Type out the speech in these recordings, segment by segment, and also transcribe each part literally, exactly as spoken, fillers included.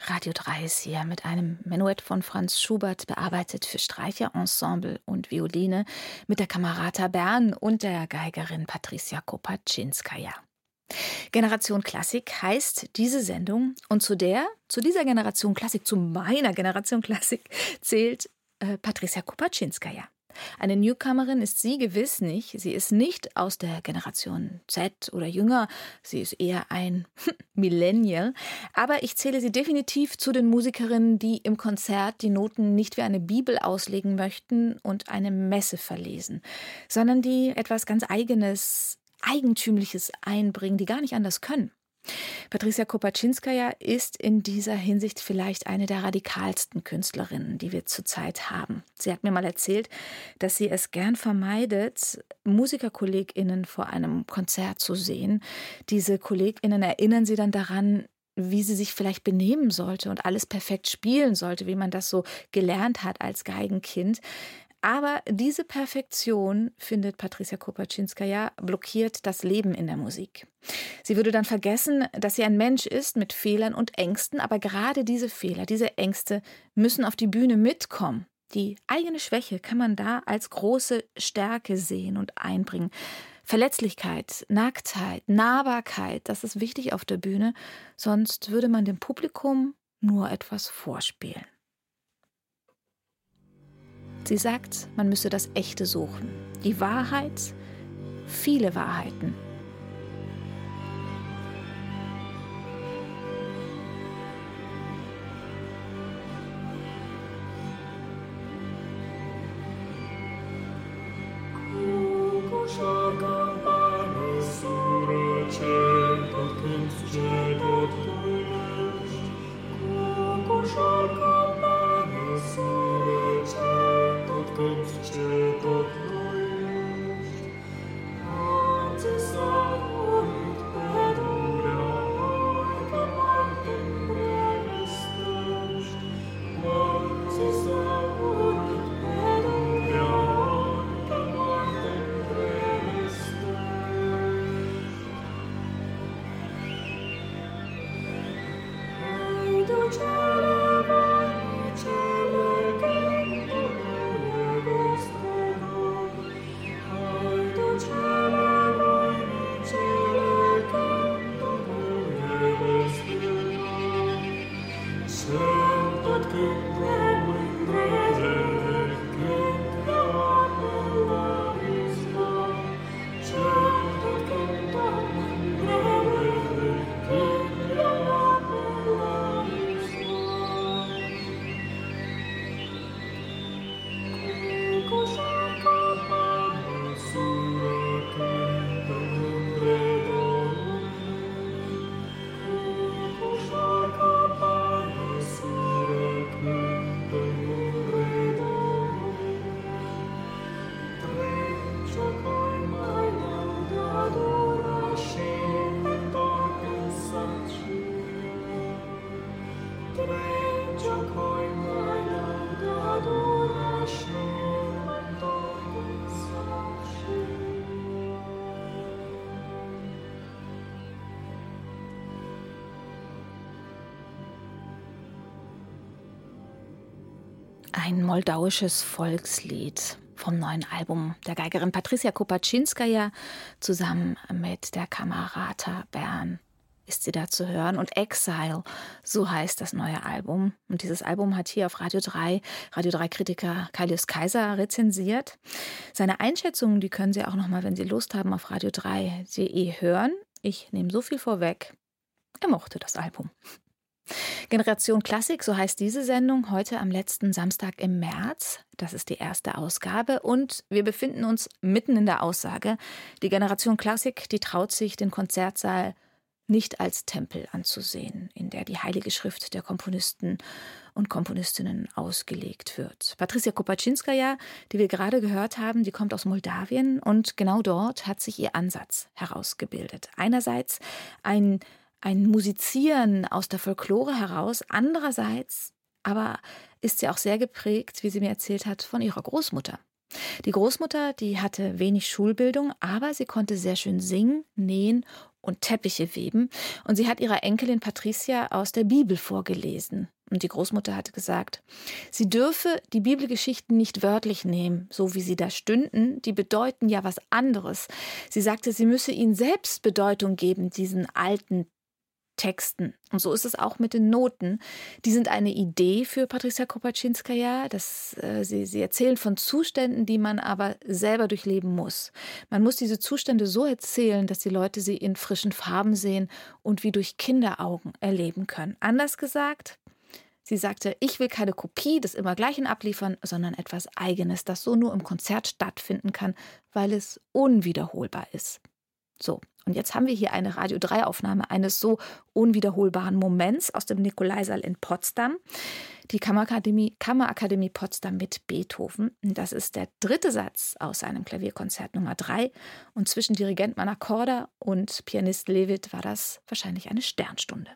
Radio drei ist hier mit einem Menuett von Franz Schubert, bearbeitet für Streicherensemble und Violine, mit der Camerata Bern und der Geigerin Patricia Kopaczynskaja. Generation Klassik heißt diese Sendung, und zu der, zu dieser Generation Klassik, zu meiner Generation Klassik, zählt äh, Patricia Kopaczynskaja. Eine Newcomerin ist sie gewiss nicht. Sie ist nicht aus der Generation Z oder jünger. Sie ist eher ein Millennial. Aber ich zähle sie definitiv zu den Musikerinnen, die im Konzert die Noten nicht wie eine Bibel auslegen möchten und eine Messe verlesen, sondern die etwas ganz Eigenes, Eigentümliches einbringen, die gar nicht anders können. Patricia Kopaczynskaja ist in dieser Hinsicht vielleicht eine der radikalsten Künstlerinnen, die wir zurzeit haben. Sie hat mir mal erzählt, dass sie es gern vermeidet, MusikerkollegInnen vor einem Konzert zu sehen. Diese KollegInnen erinnern sie dann daran, wie sie sich vielleicht benehmen sollte und alles perfekt spielen sollte, wie man das so gelernt hat als Geigenkind. Aber diese Perfektion, findet Patricia Kopaczynskaja, blockiert das Leben in der Musik. Sie würde dann vergessen, dass sie ein Mensch ist mit Fehlern und Ängsten, aber gerade diese Fehler, diese Ängste müssen auf die Bühne mitkommen. Die eigene Schwäche kann man da als große Stärke sehen und einbringen. Verletzlichkeit, Nacktheit, Nahbarkeit, das ist wichtig auf der Bühne, sonst würde man dem Publikum nur etwas vorspielen. Sie sagt, man müsse das Echte suchen. Die Wahrheit, viele Wahrheiten. Ein moldauisches Volkslied vom neuen Album der Geigerin Patricia Kopaczynskaja zusammen mit der Camerata Bern ist sie da zu hören. Und Exile, so heißt das neue Album. Und dieses Album hat hier auf Radio drei, Radio drei-Kritiker Kaius Kaiser rezensiert. Seine Einschätzungen, die können Sie auch noch mal, wenn Sie Lust haben, auf radio drei punkt de hören. Ich nehme so viel vorweg. Er mochte das Album. Generation Klassik, so heißt diese Sendung, heute am letzten Samstag im März. Das ist die erste Ausgabe und wir befinden uns mitten in der Aussage. Die Generation Klassik, die traut sich, den Konzertsaal nicht als Tempel anzusehen, in der die Heilige Schrift der Komponisten und Komponistinnen ausgelegt wird. Patricia Kopaczynskaja, die wir gerade gehört haben, die kommt aus Moldawien und genau dort hat sich ihr Ansatz herausgebildet. Einerseits ein Ein Musizieren aus der Folklore heraus. Andererseits aber ist sie auch sehr geprägt, wie sie mir erzählt hat, von ihrer Großmutter. Die Großmutter, die hatte wenig Schulbildung, aber sie konnte sehr schön singen, nähen und Teppiche weben. Und sie hat ihrer Enkelin Patricia aus der Bibel vorgelesen. Und die Großmutter hatte gesagt, sie dürfe die Bibelgeschichten nicht wörtlich nehmen, so wie sie da stünden. Die bedeuten ja was anderes. Sie sagte, sie müsse ihnen selbst Bedeutung geben, diesen alten Texten. Und so ist es auch mit den Noten. Die sind eine Idee für Patricia Kopaczynskaja. Das, äh, sie, sie erzählen von Zuständen, die man aber selber durchleben muss. Man muss diese Zustände so erzählen, dass die Leute sie in frischen Farben sehen und wie durch Kinderaugen erleben können. Anders gesagt, sie sagte, ich will keine Kopie des Immergleichen abliefern, sondern etwas Eigenes, das so nur im Konzert stattfinden kann, weil es unwiederholbar ist. So, und jetzt haben wir hier eine Radio drei Aufnahme eines so unwiederholbaren Moments aus dem Nikolaisaal in Potsdam. Die Kammerakademie, Kammerakademie Potsdam mit Beethoven. Das ist der dritte Satz aus seinem Klavierkonzert Nummer drei. Und zwischen Dirigent Manacorda und Pianist Levit war das wahrscheinlich eine Sternstunde.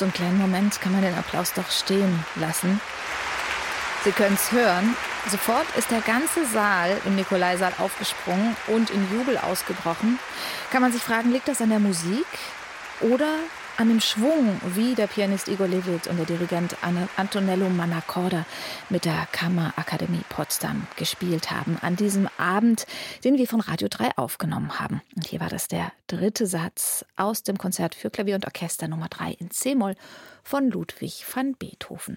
So einen kleinen Moment kann man den Applaus doch stehen lassen. Sie können es hören. Sofort ist der ganze Saal im Nikolaisaal aufgesprungen und in Jubel ausgebrochen. Kann man sich fragen, liegt das an der Musik oder an dem Schwung, wie der Pianist Igor Levit und der Dirigent Antonello Mannacorda mit der Kammerakademie Potsdam gespielt haben an diesem Abend, den wir von Radio drei aufgenommen haben. Und hier war das der dritte Satz aus dem Konzert für Klavier und Orchester Nummer drei in C-Moll von Ludwig van Beethoven.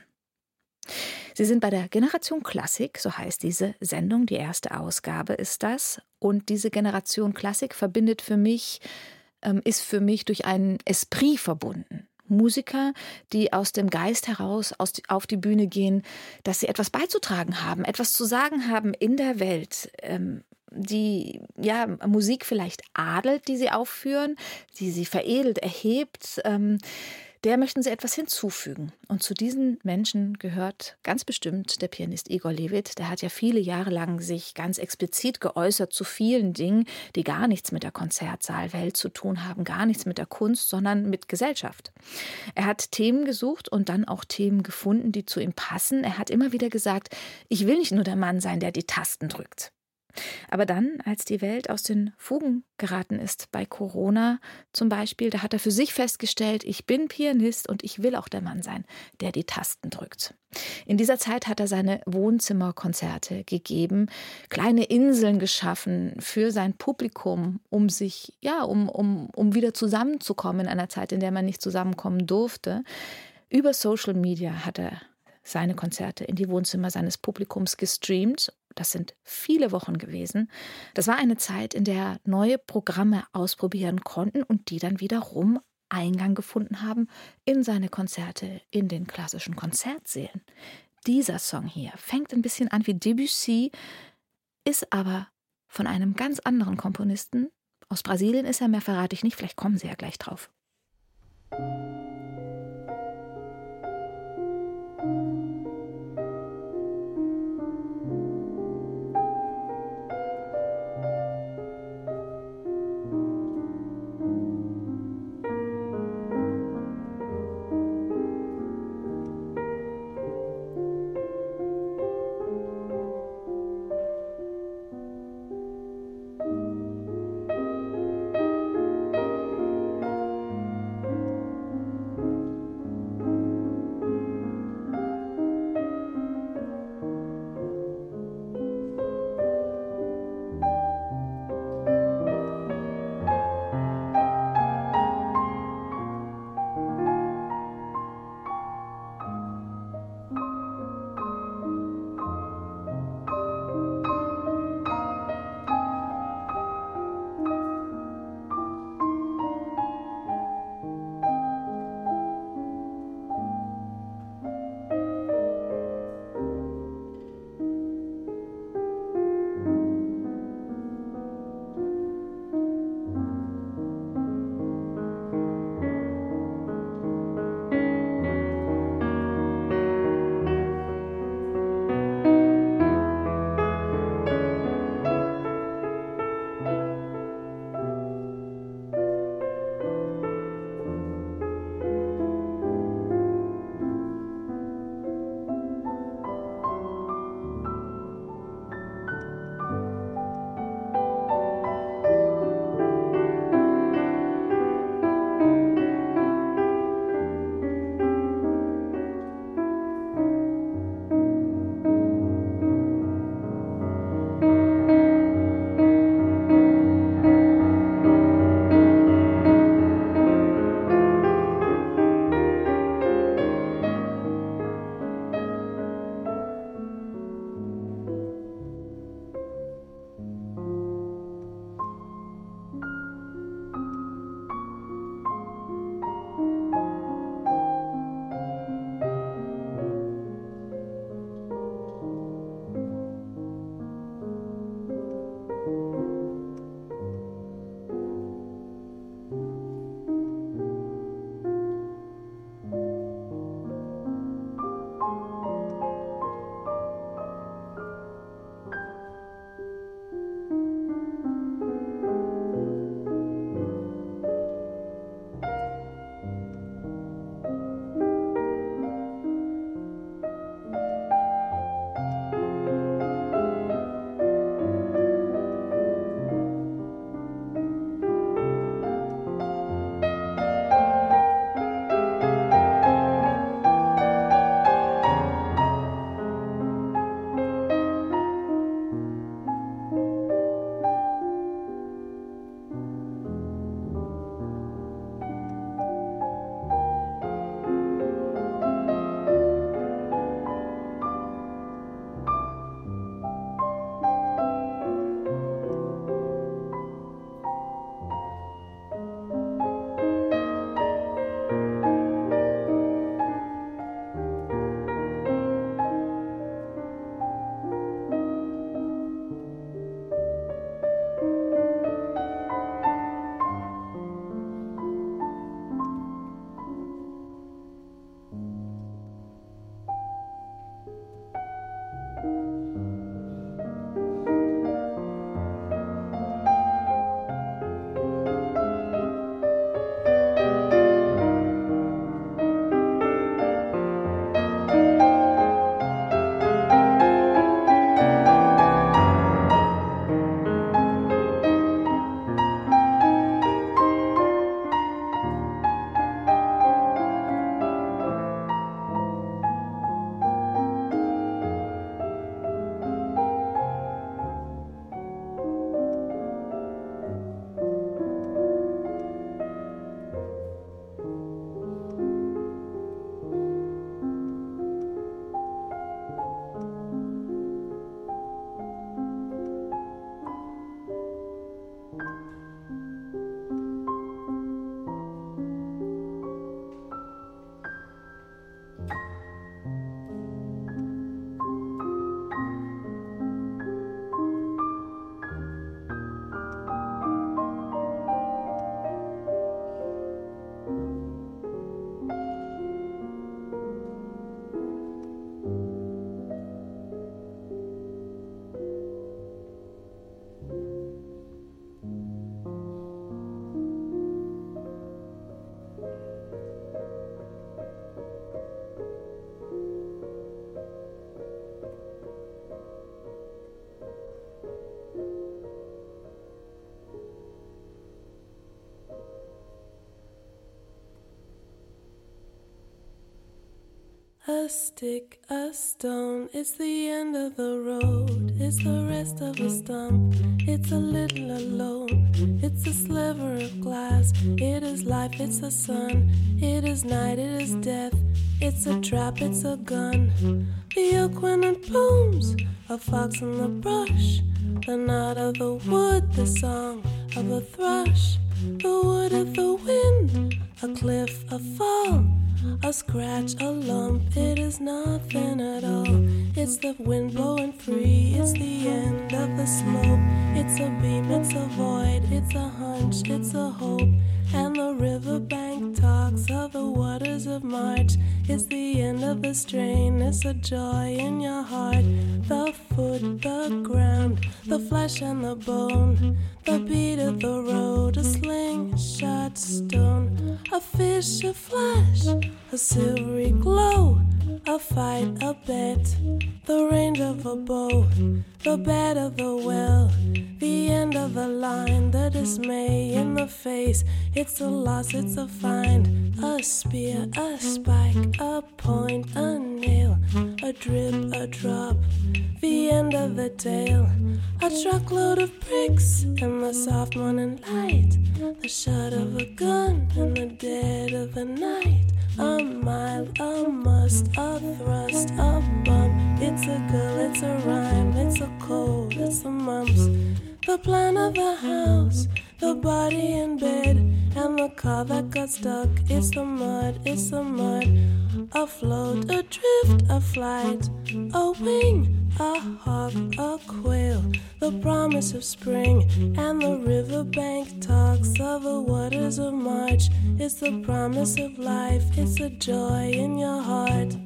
Sie sind bei der Generation Klassik, so heißt diese Sendung, die erste Ausgabe ist das. Und diese Generation Klassik verbindet für mich, ähm, ist für mich durch einen Esprit verbunden. Musiker, die aus dem Geist heraus aus, auf die Bühne gehen, dass sie etwas beizutragen haben, etwas zu sagen haben in der Welt, ähm, die ja Musik vielleicht adelt, die sie aufführen, die sie veredelt, erhebt, ähm, der möchten sie etwas hinzufügen. Und zu diesen Menschen gehört ganz bestimmt der Pianist Igor Levit. Der hat ja viele Jahre lang sich ganz explizit geäußert zu vielen Dingen, die gar nichts mit der Konzertsaalwelt zu tun haben, gar nichts mit der Kunst, sondern mit Gesellschaft. Er hat Themen gesucht und dann auch Themen gefunden, die zu ihm passen. Er hat immer wieder gesagt, ich will nicht nur der Mann sein, der die Tasten drückt. Aber dann, als die Welt aus den Fugen geraten ist, bei Corona zum Beispiel, da hat er für sich festgestellt, ich bin Pianist und ich will auch der Mann sein, der die Tasten drückt. In dieser Zeit hat er seine Wohnzimmerkonzerte gegeben, kleine Inseln geschaffen für sein Publikum, um sich, ja, um, um, um wieder zusammenzukommen in einer Zeit, in der man nicht zusammenkommen durfte. Über Social Media hat er seine Konzerte in die Wohnzimmer seines Publikums gestreamt. Das sind viele Wochen gewesen. Das war eine Zeit, in der neue Programme ausprobieren konnten und die dann wiederum Eingang gefunden haben in seine Konzerte in den klassischen Konzertsälen. Dieser Song hier fängt ein bisschen an wie Debussy, ist aber von einem ganz anderen Komponisten. Aus Brasilien ist er, mehr verrate ich nicht, vielleicht kommen Sie ja gleich drauf. a stick, a stone. It's the end of the road. It's the rest of a stump. It's a little alone. It's a sliver of glass. It is life, it's the sun. It is night, it is death. It's a trap, it's a gun. The oak when it blooms, a fox in the brush. The knot of the wood, the song of a thrush. The wood of the wind, a cliff, a fall. A scratch, a lump, it is nothing at all. It's the wind blowing free, it's the end of the slope. It's a beam, it's a void, it's a hunch, it's a hope. And the riverbank talks of the waters of March. It's the end of the strain, it's a joy in your heart. The foot, the ground, the flesh and the bone. The beat of the road, a slingshot stone. A fish, a flash, a silvery glow. A fight, a bet, the range of a bow. The bed of the well, the end of the line. The dismay in the face, it's a loss, it's a find. A spear, a spike, a point, a nail. A drip, a drop, the end of the tale. A truckload of bricks in the soft morning light. The shot of a gun in the dead of the night. A mile, a must, a thrust, a bump. It's a girl, it's a rhyme, it's a cold, it's the mumps. The plan of the house, the body in bed, and the car that got stuck. It's the mud, it's the mud. Afloat, adrift, a flight, a wing, a hawk, a quail. The promise of spring, and the riverbank talks of the waters of March. It's the promise of life, it's a joy in your heart.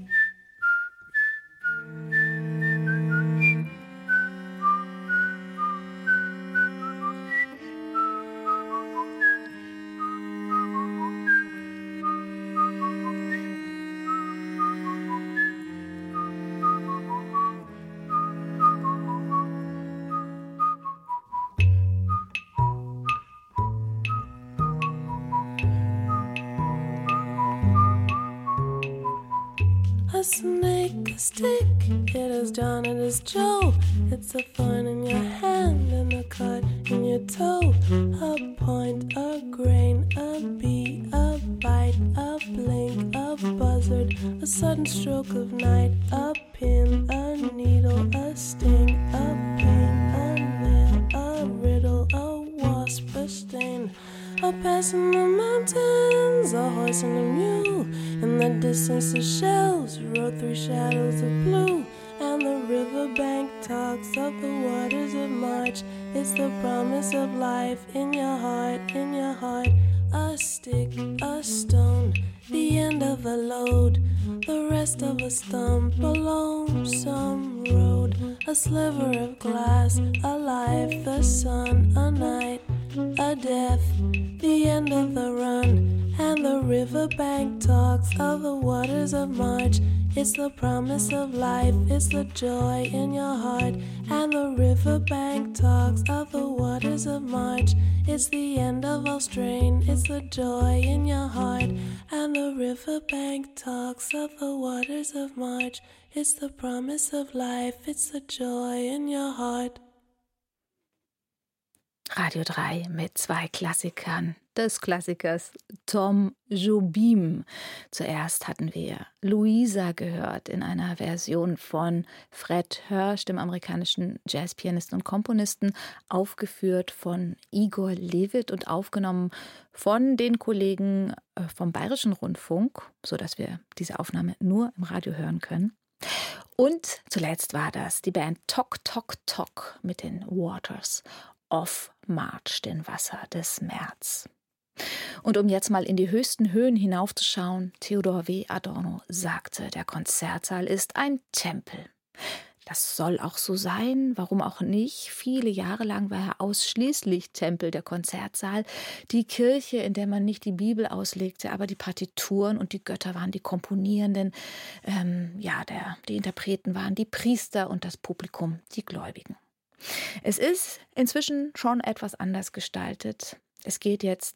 A snake, a stick, it is John, it is Joe. It's a thorn in your hand and a cut in your toe. A point, a grain, a bee, a bite, a blink, a buzzard, a sudden stroke of night. A pin, a needle, a sting, a pain, a nail, a riddle, a wasp, a stain. A pass in the mountains, a horse and a mule. In the distance the shells wrote three shadows of blue. And the riverbank talks of the waters of March. It's the promise of life in your heart, in your heart. A stick, a stone, the end of a load. The rest of a stump, a lonesome road. A sliver of glass, a life, the sun, a night, a death, the end of the run. And the riverbank talks of the waters of March. It's the promise of life, it's the joy in your heart. And the riverbank talks of the waters of March. It's the end of all strain, it's the joy in your heart. And the riverbank talks of the waters of March. It's the promise of life, it's the joy in your heart. Radio drei mit zwei Klassikern des Klassikers Tom Jobim. Zuerst hatten wir Louisa gehört in einer Version von Fred Hirsch, dem amerikanischen Jazzpianisten und Komponisten, aufgeführt von Igor Levit und aufgenommen von den Kollegen vom Bayerischen Rundfunk, sodass wir diese Aufnahme nur im Radio hören können. Und zuletzt war das die Band Tok Tok Tok mit den Waters of March, den Wasser des März. Und um jetzt mal in die höchsten Höhen hinaufzuschauen, Theodor W. Adorno sagte, der Konzertsaal ist ein Tempel. Das soll auch so sein, warum auch nicht. Viele Jahre lang war er ausschließlich Tempel, der Konzertsaal. Die Kirche, in der man nicht die Bibel auslegte, aber die Partituren und die Götter waren die Komponierenden. Ähm, ja, der, die Interpreten waren die Priester und das Publikum die Gläubigen. Es ist inzwischen schon etwas anders gestaltet. Es geht jetzt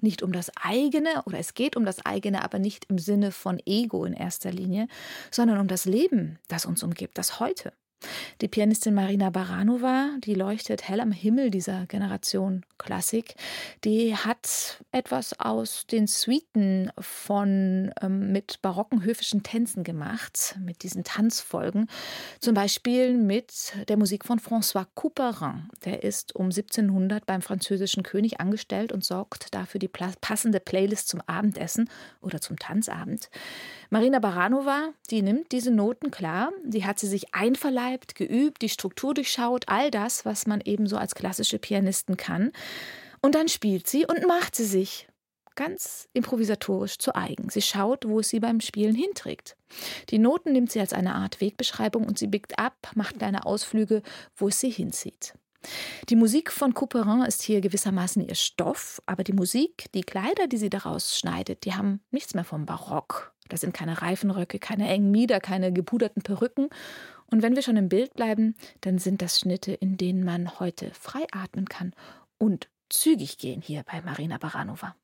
nicht um das eigene, oder es geht um das eigene, aber nicht im Sinne von Ego in erster Linie, sondern um das Leben, das uns umgibt, das Heute. Die Pianistin Marina Baranova, die leuchtet hell am Himmel dieser Generation Klassik. Die hat etwas aus den Suiten von ähm, mit barocken höfischen Tänzen gemacht, mit diesen Tanzfolgen. Zum Beispiel mit der Musik von François Couperin. Der ist um siebzehnhundert beim französischen König angestellt und sorgt dafür die pla- passende Playlist zum Abendessen oder zum Tanzabend. Marina Baranova, die nimmt diese Noten klar, die hat sie sich einverleibt, geübt, die Struktur durchschaut, all das, was man eben so als klassische Pianistin kann. Und dann spielt sie und macht sie sich ganz improvisatorisch zu eigen. Sie schaut, wo es sie beim Spielen hinträgt. Die Noten nimmt sie als eine Art Wegbeschreibung und sie biegt ab, macht kleine Ausflüge, wo es sie hinzieht. Die Musik von Couperin ist hier gewissermaßen ihr Stoff, aber die Musik, die Kleider, die sie daraus schneidet, die haben nichts mehr vom Barock. Das sind keine Reifenröcke, keine engen Mieder, keine gepuderten Perücken. Und wenn wir schon im Bild bleiben, dann sind das Schnitte, in denen man heute frei atmen kann und zügig gehen hier bei Marina Baranova.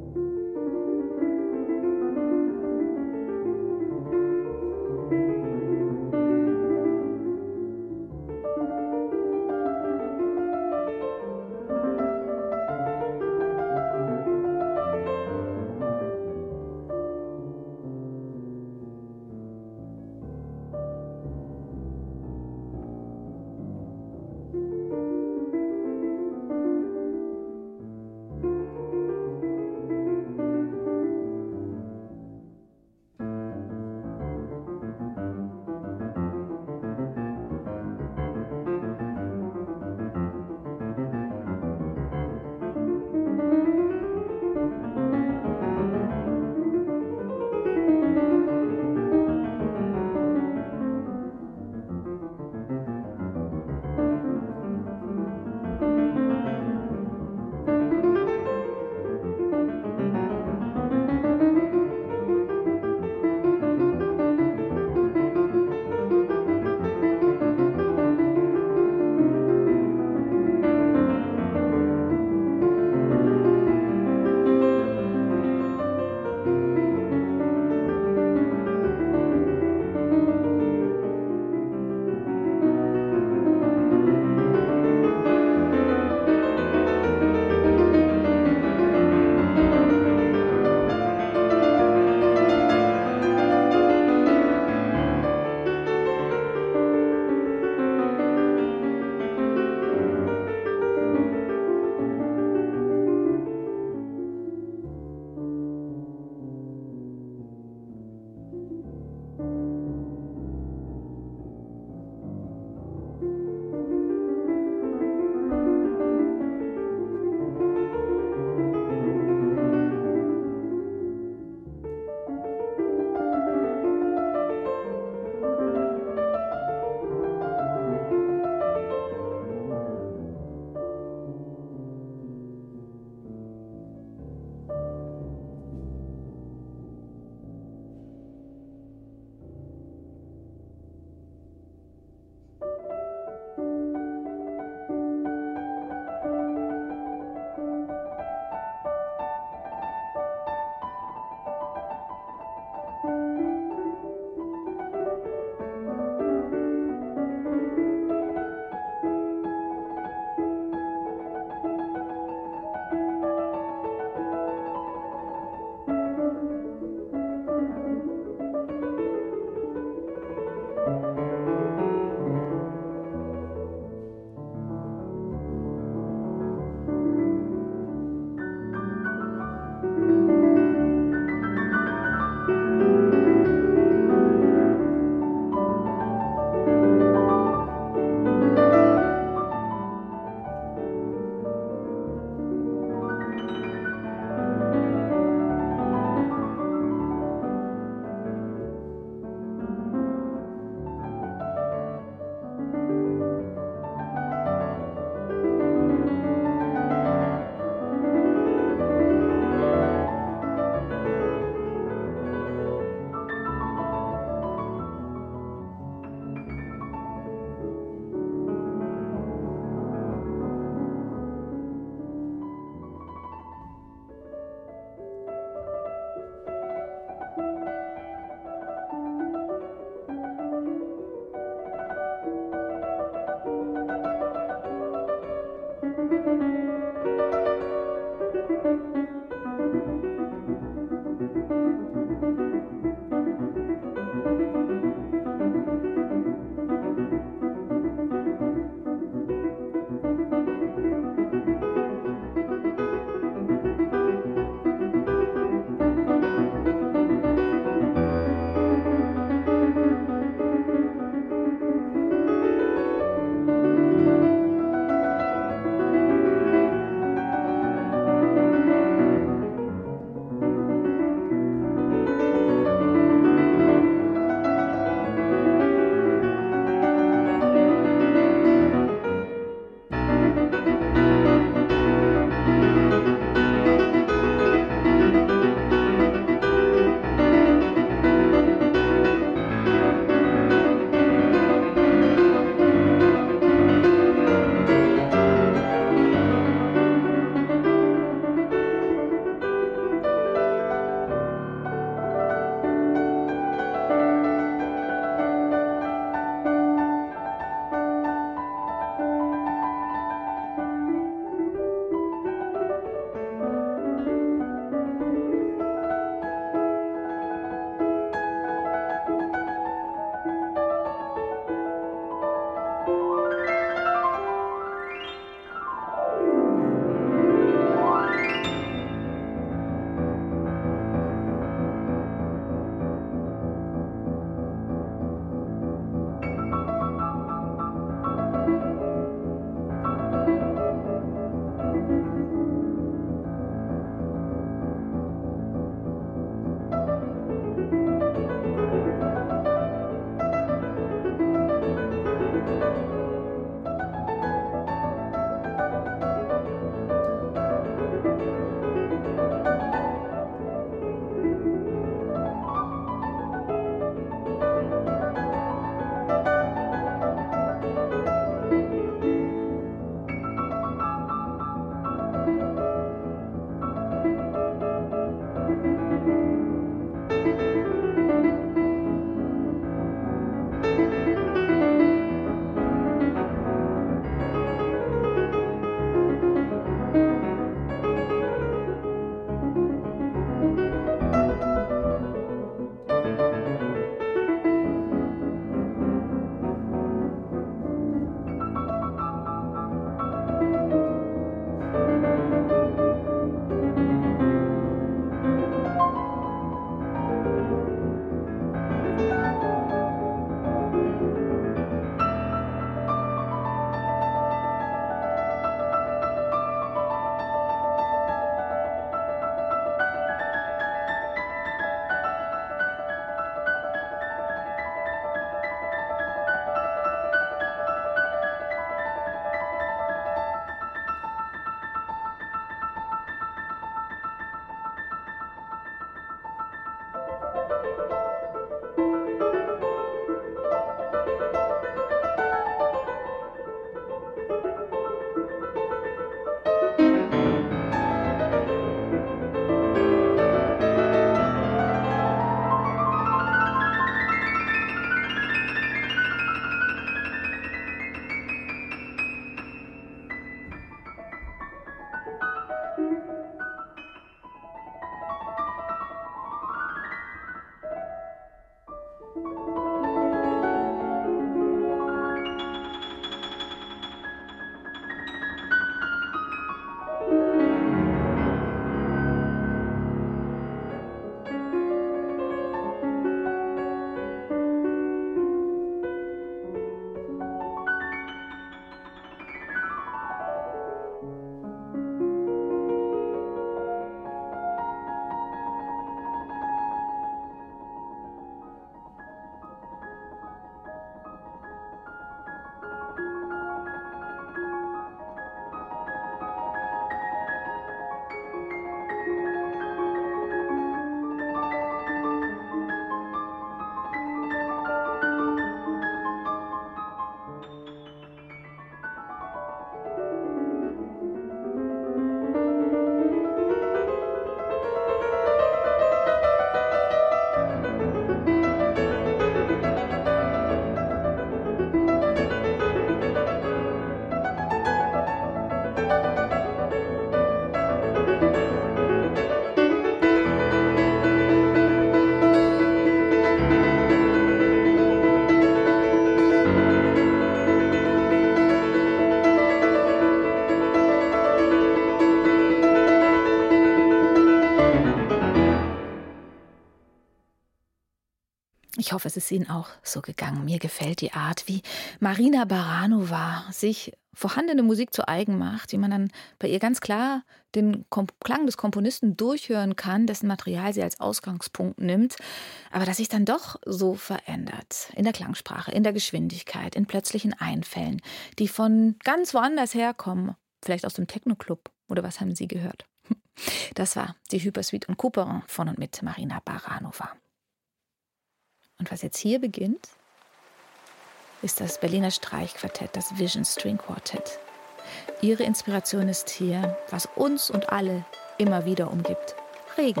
Ich hoffe, es ist Ihnen auch so gegangen. Mir gefällt die Art, wie Marina Baranova sich vorhandene Musik zu eigen macht, wie man dann bei ihr ganz klar den Kom- Klang des Komponisten durchhören kann, dessen Material sie als Ausgangspunkt nimmt, aber das sich dann doch so verändert. In der Klangsprache, in der Geschwindigkeit, in plötzlichen Einfällen, die von ganz woanders herkommen, vielleicht aus dem Techno-Club. Oder was haben Sie gehört? Das war die Hypersuite und Couperin von und mit Marina Baranova. Und was jetzt hier beginnt, ist das Berliner Streichquartett, das Vision String Quartet. Ihre Inspiration ist hier, was uns und alle immer wieder umgibt: Regen.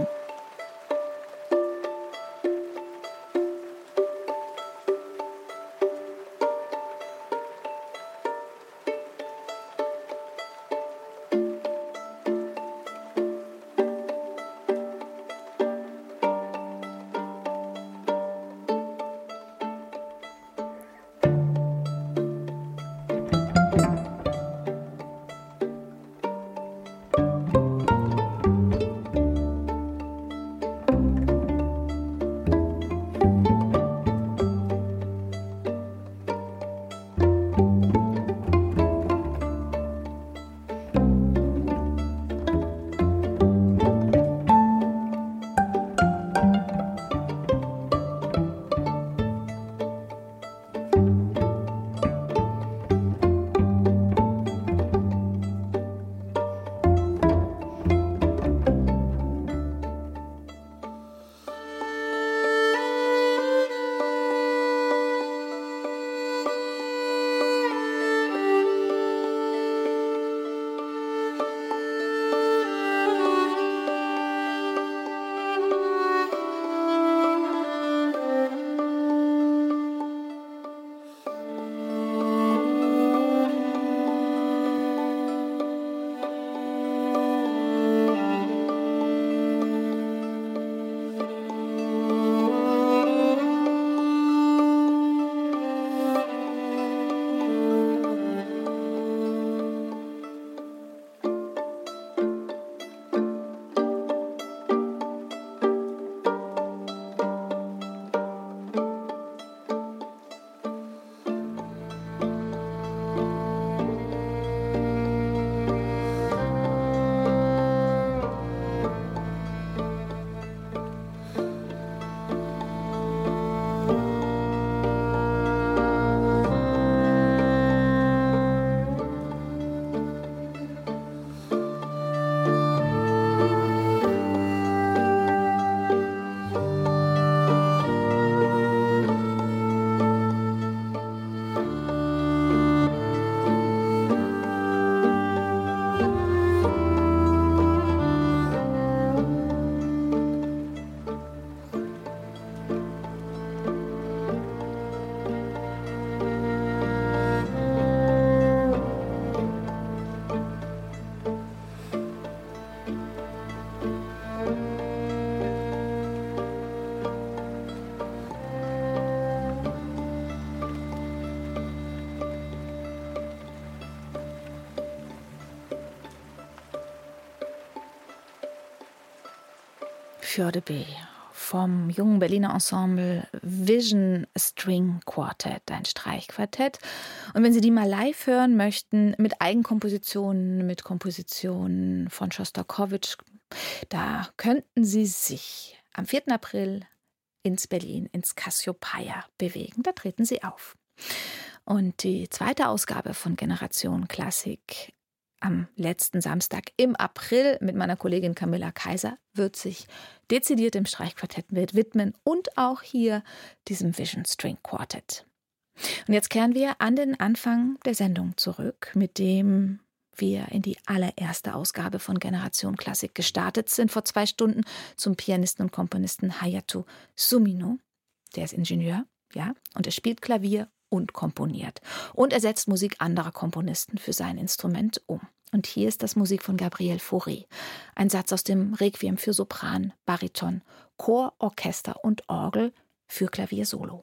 Für de B vom jungen Berliner Ensemble Vision String Quartet, ein Streichquartett. Und wenn Sie die mal live hören möchten, mit Eigenkompositionen, mit Kompositionen von Schostakowitsch, da könnten Sie sich am vierten April ins Berlin, ins Cassiopeia bewegen. Da treten Sie auf. Und die zweite Ausgabe von Generation Klassik am letzten Samstag im April mit meiner Kollegin Camilla Kaiser wird sich dezidiert dem Streichquartett widmen und auch hier diesem Vision String Quartet. Und jetzt kehren wir an den Anfang der Sendung zurück, mit dem wir in die allererste Ausgabe von Generation Klassik gestartet sind, vor zwei Stunden zum Pianisten und Komponisten Hayato Sumino. Der ist Ingenieur, ja, und er spielt Klavier und komponiert. Und er setzt Musik anderer Komponisten für sein Instrument um. Und hier ist das Musik von Gabriel Fauré. Ein Satz aus dem Requiem für Sopran, Bariton, Chor, Orchester und Orgel für Klavier Solo.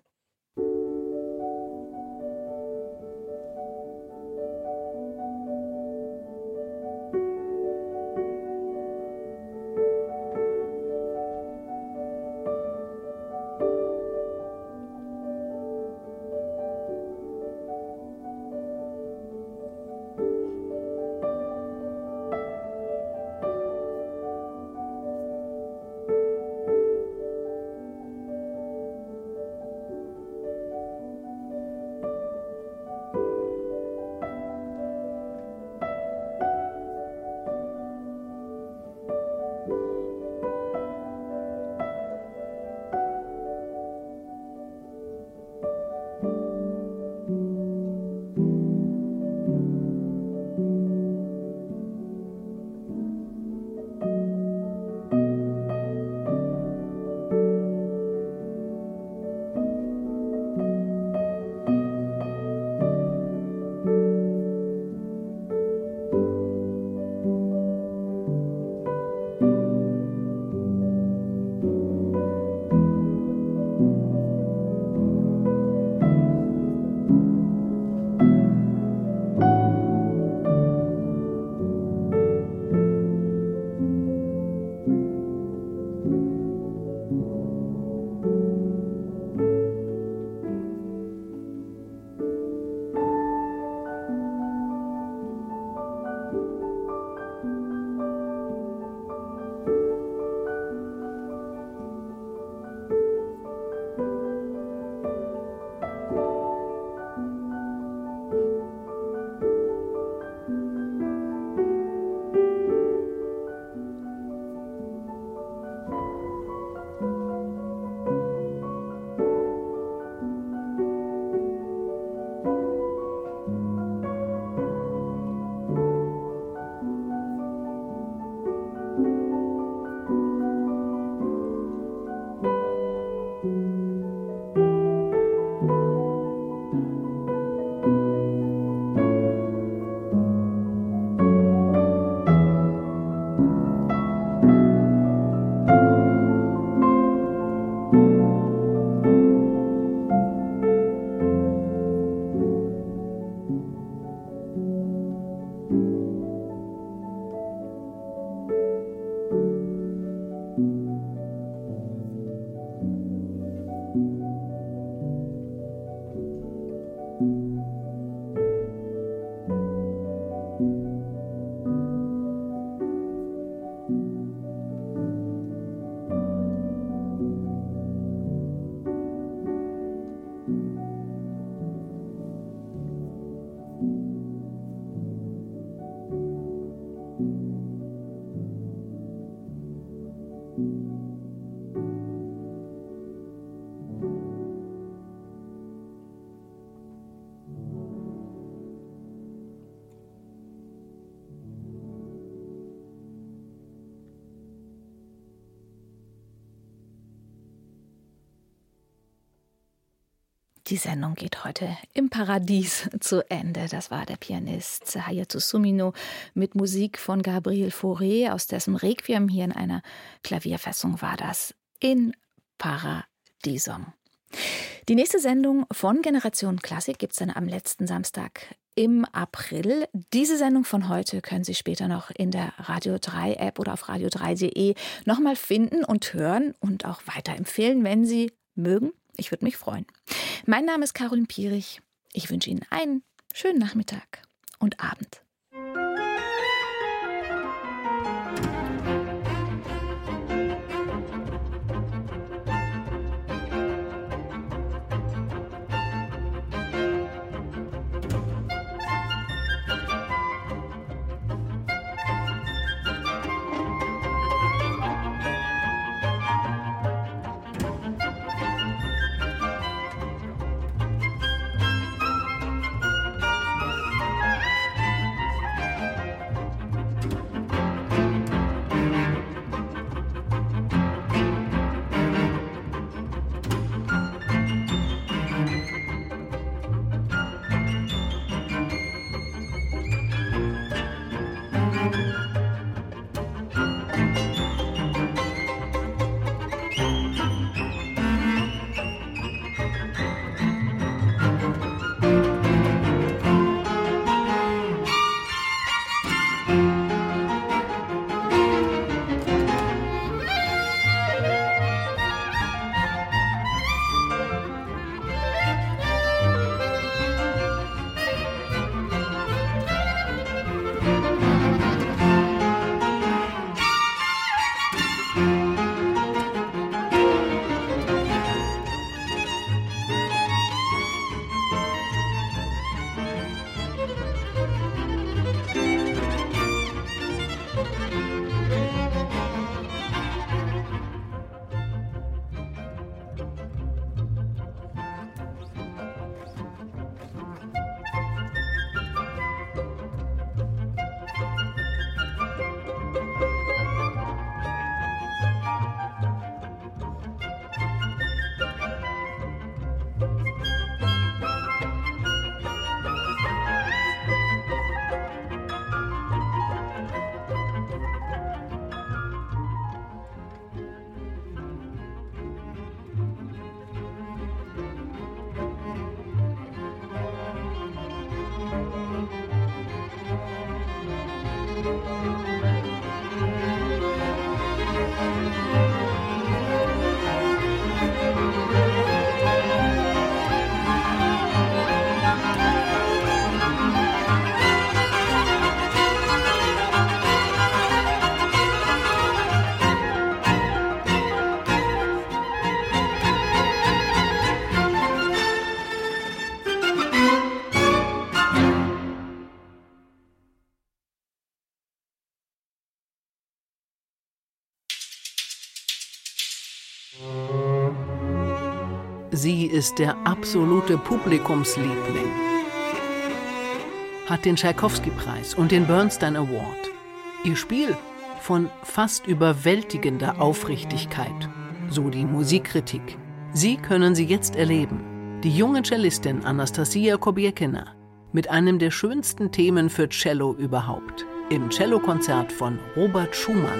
Die Sendung geht heute im Paradies zu Ende. Das war der Pianist Hayato Sumino mit Musik von Gabriel Fauré, aus dessen Requiem hier in einer Klavierfassung war das in Paradiesum. Die nächste Sendung von Generation Klassik gibt es dann am letzten Samstag im April. Diese Sendung von heute können Sie später noch in der Radio drei App oder auf radio drei punkt de nochmal finden und hören und auch weiterempfehlen, wenn Sie mögen. Ich würde mich freuen. Mein Name ist Caroline Pierich. Ich wünsche Ihnen einen schönen Nachmittag und Abend. Sie ist der absolute Publikumsliebling, hat den Tschaikowski-Preis und den Bernstein Award. Ihr Spiel von fast überwältigender Aufrichtigkeit, so die Musikkritik. Sie können sie jetzt erleben. Die junge Cellistin Anastasia Kobiekina mit einem der schönsten Themen für Cello überhaupt, im Cellokonzert von Robert Schumann.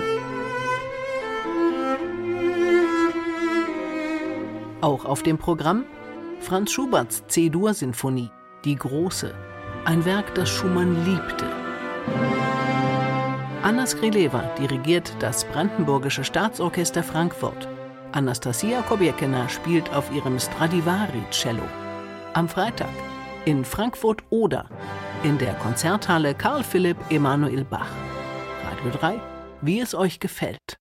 Auch auf dem Programm Franz Schuberts C-Dur-Sinfonie, die große, ein Werk, das Schumann liebte. Anna Skrileva dirigiert das Brandenburgische Staatsorchester Frankfurt. Anastasia Kobiekina spielt auf ihrem Stradivari-Cello. Am Freitag in Frankfurt-Oder in der Konzerthalle Karl Philipp Emanuel Bach. Radio drei, wie es euch gefällt.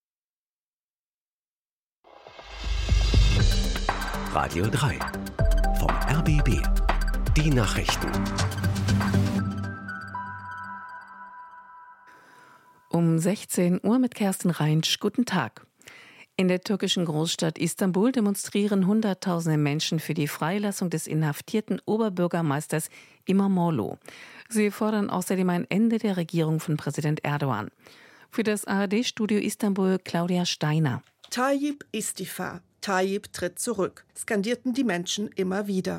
Radio drei vom R B B. Die Nachrichten. Um sechzehn Uhr mit Kerstin Reinsch. Guten Tag. In der türkischen Großstadt Istanbul demonstrieren Hunderttausende Menschen für die Freilassung des inhaftierten Oberbürgermeisters İmamoğlu. Sie fordern außerdem ein Ende der Regierung von Präsident Erdogan. Für das A R D-Studio Istanbul Claudia Steiner. Tayyip Istifa. Tayyip tritt zurück, skandierten die Menschen immer wieder.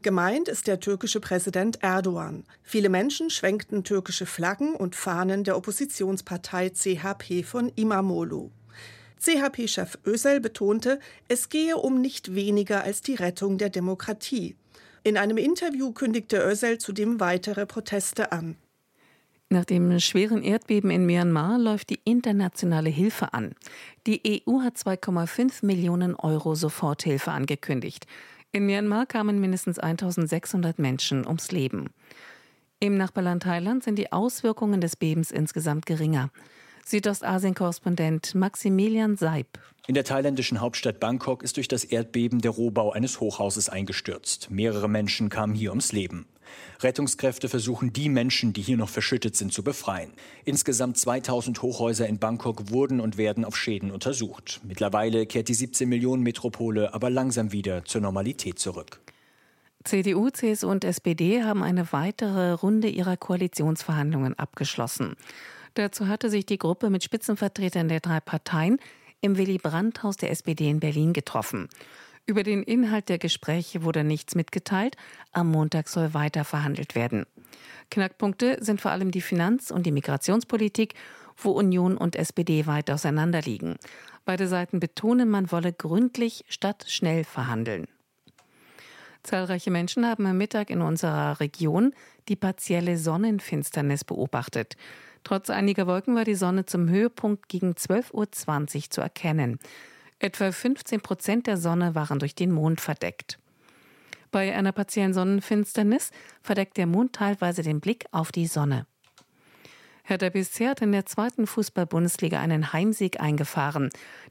Gemeint ist der türkische Präsident Erdogan. Viele Menschen schwenkten türkische Flaggen und Fahnen der Oppositionspartei C H P von İmamoğlu. C H P-Chef Özel betonte, es gehe um nicht weniger als die Rettung der Demokratie. In einem Interview kündigte Özel zudem weitere Proteste an. Nach dem schweren Erdbeben in Myanmar läuft die internationale Hilfe an. Die E U hat zwei Komma fünf Millionen Euro Soforthilfe angekündigt. In Myanmar kamen mindestens eintausendsechshundert Menschen ums Leben. Im Nachbarland Thailand sind die Auswirkungen des Bebens insgesamt geringer. Südostasien-Korrespondent Maximilian Seib. In der thailändischen Hauptstadt Bangkok ist durch das Erdbeben der Rohbau eines Hochhauses eingestürzt. Mehrere Menschen kamen hier ums Leben. Rettungskräfte versuchen, die Menschen, die hier noch verschüttet sind, zu befreien. Insgesamt zweitausend Hochhäuser in Bangkok wurden und werden auf Schäden untersucht. Mittlerweile kehrt die siebzehn-Millionen-Metropole aber langsam wieder zur Normalität zurück. C D U, C S U und S P D haben eine weitere Runde ihrer Koalitionsverhandlungen abgeschlossen. Dazu hatte sich die Gruppe mit Spitzenvertretern der drei Parteien im Willy-Brandt-Haus der S P D in Berlin getroffen. Über den Inhalt der Gespräche wurde nichts mitgeteilt. Am Montag soll weiter verhandelt werden. Knackpunkte sind vor allem die Finanz- und die Migrationspolitik, wo Union und S P D weit auseinanderliegen. Beide Seiten betonen, man wolle gründlich statt schnell verhandeln. Zahlreiche Menschen haben am Mittag in unserer Region die partielle Sonnenfinsternis beobachtet. Trotz einiger Wolken war die Sonne zum Höhepunkt gegen zwölf Uhr zwanzig zu erkennen. Etwa fünfzehn Prozent der Sonne waren durch den Mond verdeckt. Bei einer partiellen Sonnenfinsternis verdeckt der Mond teilweise den Blick auf die Sonne. Hertha B S C hat in der zweiten Fußball-Bundesliga einen Heimsieg eingefahren.